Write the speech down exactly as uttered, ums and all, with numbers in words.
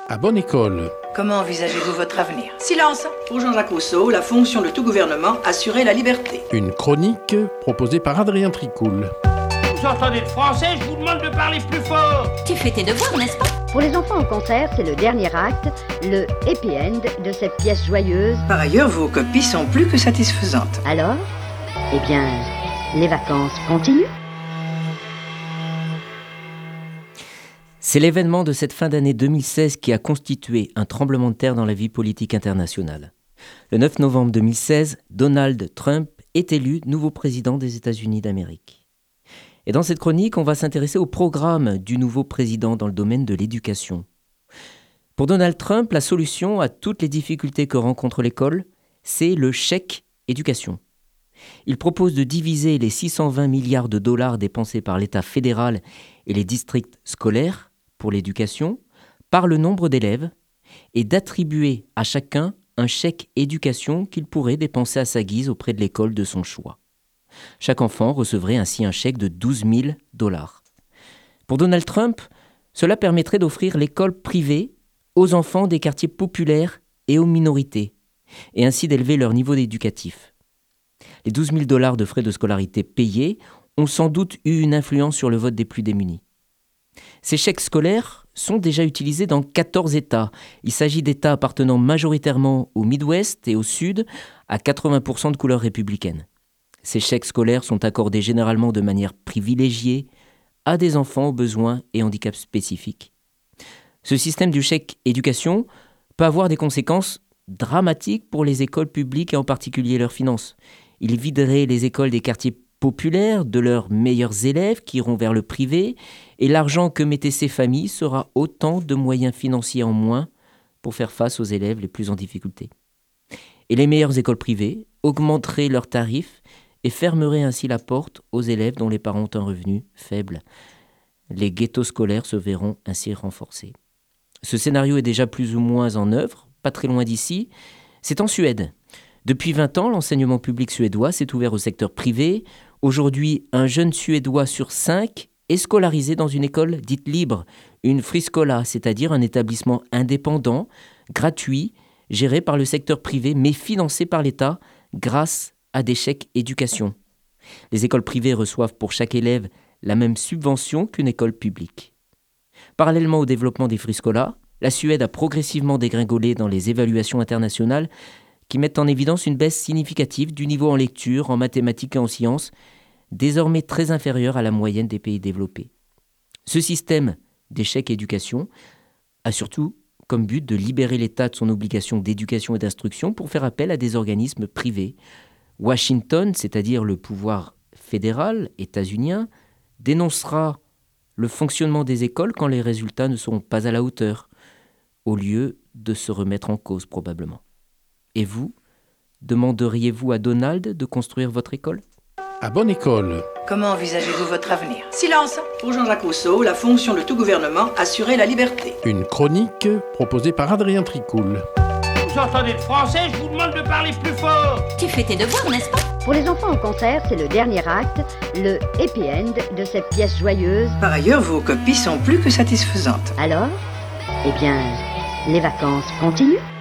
À bonne école. Comment envisagez-vous votre avenir? Silence! Pour Jean-Jacques Rousseau, la fonction de tout gouvernement, assurer la liberté. Une chronique proposée par Adrien Tricoul. Vous entendez le français? Je vous demande de parler plus fort. Tu fais tes devoirs, n'est-ce pas? Pour les enfants au contraire, c'est le dernier acte, le happy end de cette pièce joyeuse. Par ailleurs, vos copies sont plus que satisfaisantes. Alors, eh bien, les vacances continuent. C'est l'événement de cette fin d'année deux mille seize qui a constitué un tremblement de terre dans la vie politique internationale. Le neuf novembre deux mille seize, Donald Trump est élu nouveau président des États-Unis d'Amérique. Et dans cette chronique, on va s'intéresser au programme du nouveau président dans le domaine de l'éducation. Pour Donald Trump, la solution à toutes les difficultés que rencontre l'école, c'est le chèque éducation. Il propose de diviser les six cent vingt milliards de dollars dépensés par l'État fédéral et les districts scolaires pour l'éducation par le nombre d'élèves et d'attribuer à chacun un chèque éducation qu'il pourrait dépenser à sa guise auprès de l'école de son choix. Chaque enfant recevrait ainsi un chèque de douze mille dollars. Pour Donald Trump, cela permettrait d'offrir l'école privée aux enfants des quartiers populaires et aux minorités, et ainsi d'élever leur niveau éducatif. Les douze mille dollars de frais de scolarité payés ont sans doute eu une influence sur le vote des plus démunis. Ces chèques scolaires sont déjà utilisés dans quatorze États. Il s'agit d'États appartenant majoritairement au Midwest et au Sud, à quatre-vingts pour cent de couleur républicaine. Ces chèques scolaires sont accordés généralement de manière privilégiée à des enfants aux besoins et handicaps spécifiques. Ce système du chèque éducation peut avoir des conséquences dramatiques pour les écoles publiques et en particulier leurs finances. Il viderait les écoles des quartiers populaires de leurs meilleurs élèves qui iront vers le privé et l'argent que mettaient ces familles sera autant de moyens financiers en moins pour faire face aux élèves les plus en difficulté. Et les meilleures écoles privées augmenteraient leurs tarifs et fermeraient ainsi la porte aux élèves dont les parents ont un revenu faible. Les ghettos scolaires se verront ainsi renforcés. Ce scénario est déjà plus ou moins en œuvre, pas très loin d'ici. C'est en Suède. Depuis vingt ans, l'enseignement public suédois s'est ouvert au secteur privé. Aujourd'hui, un jeune Suédois sur cinq est scolarisé dans une école dite libre, une friskola, c'est-à-dire un établissement indépendant, gratuit, géré par le secteur privé, mais financé par l'État grâce à des chèques éducation. Les écoles privées reçoivent pour chaque élève la même subvention qu'une école publique. Parallèlement au développement des friskolas, la Suède a progressivement dégringolé dans les évaluations internationales qui mettent en évidence une baisse significative du niveau en lecture, en mathématiques et en sciences, désormais très inférieure à la moyenne des pays développés. Ce système des chèques éducation a surtout comme but de libérer l'État de son obligation d'éducation et d'instruction pour faire appel à des organismes privés. Washington, c'est-à-dire le pouvoir fédéral états-unien, dénoncera le fonctionnement des écoles quand les résultats ne seront pas à la hauteur, au lieu de se remettre en cause probablement. Et vous, demanderiez-vous à Donald de construire votre école? À bonne école. Comment envisagez-vous votre avenir? Silence! Pour Jean-Jacques Rousseau, la fonction de tout gouvernement, assurer la liberté. Une chronique proposée par Adrien Tricoul. Vous entendez le français? Je vous demande de parler plus fort. Tu fais tes devoirs, n'est-ce pas? Pour les enfants au contraire, c'est le dernier acte, le happy end de cette pièce joyeuse. Par ailleurs, vos copies sont plus que satisfaisantes. Alors, eh bien, les vacances continuent.